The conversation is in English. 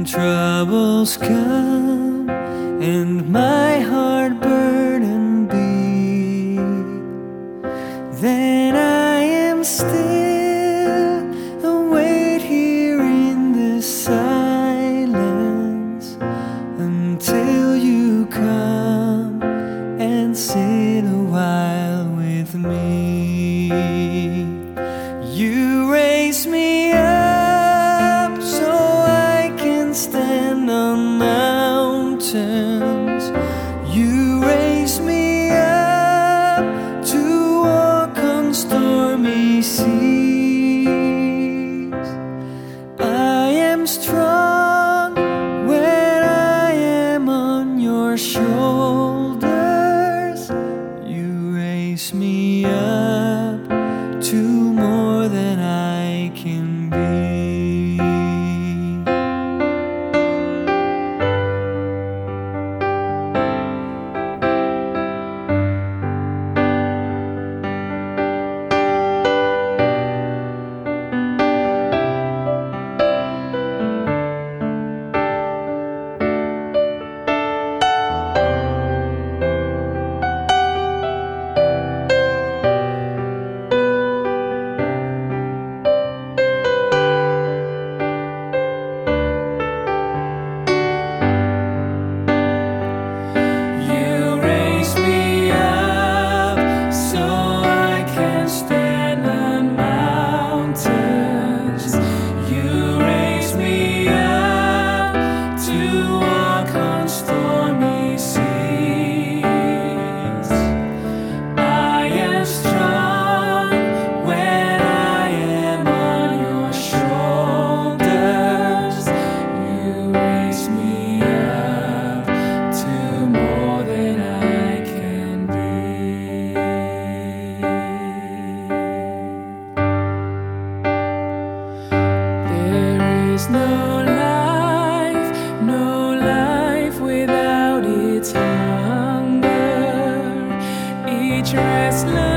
troubles come and my heart burden be, then I am still and wait here in the silence until you come and sit a while with me. You raise me up so I can stand on mountains. You raise me up to walk on stormy seas. I am strong when I am on your shoulders. You raise me up to more than I can be. No life without its hunger, each restless